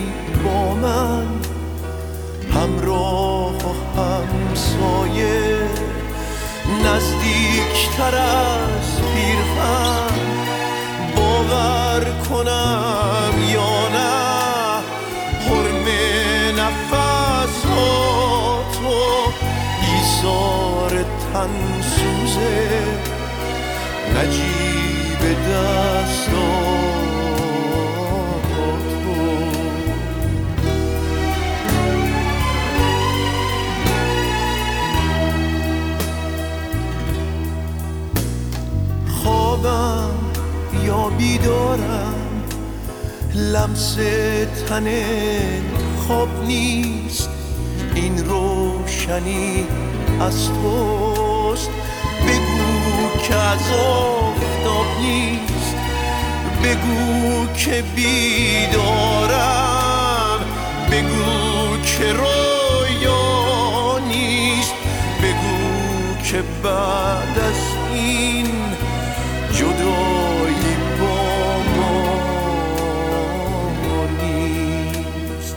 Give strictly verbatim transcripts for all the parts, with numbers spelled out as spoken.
با من، همراه و همسایه، نزدیکتر از پیرهن. باور کنم یا نه حرم نفساتو، ایثار تن سوزه نجیب دستاتو. خوابم یا بیدارم، لمس تن خواب نیست، این روشنی از توست. بگو که از آفتاب نیست، بگو که بیدارم، بگو که رویا نیست، بگو که بعد از این جدایی با ما نیست.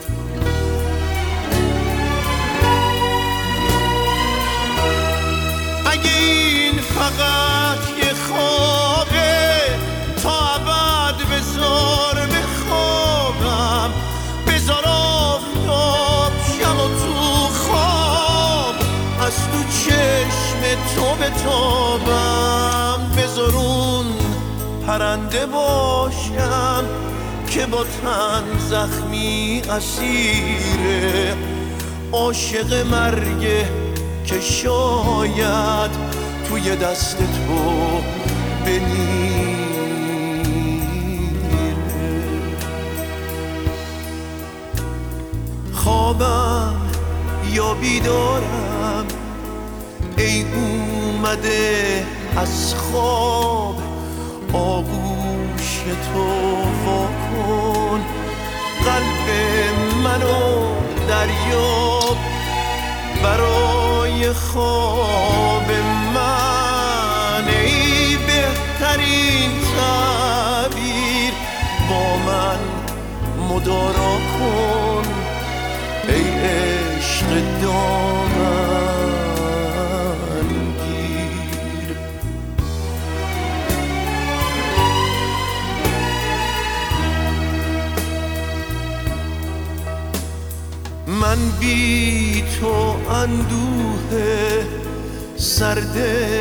اگه این فقط یه خوابه، تا ابد بذار بخوابم، بذار آفتاب شم و تو خواب از تو چشم تو بتابم. بذار اون پرنده باشم که با تن زخمی اسیره، عاشق مرگه که شاید توی دست تو بمیره. خوابم یا بیدارم، ای اومده از خواب آغوش تو واکن. قلب منو دریاب برای خواب من، ای بهترین تعبیر با من مدارا کن، ای عشق دامن گیر. من بی تو اندوه سرد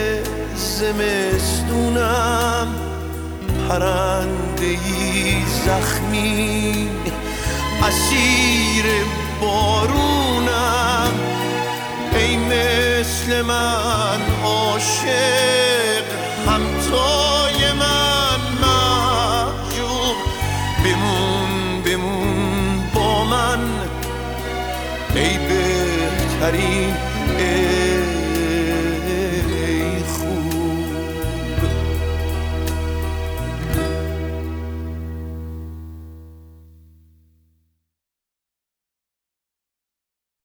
زمستونم، پرنده‌ای زخمی اسیر بارونم. ای مثل من عاشق، همتای من محجوب، بمون بمون با من، ای بهترین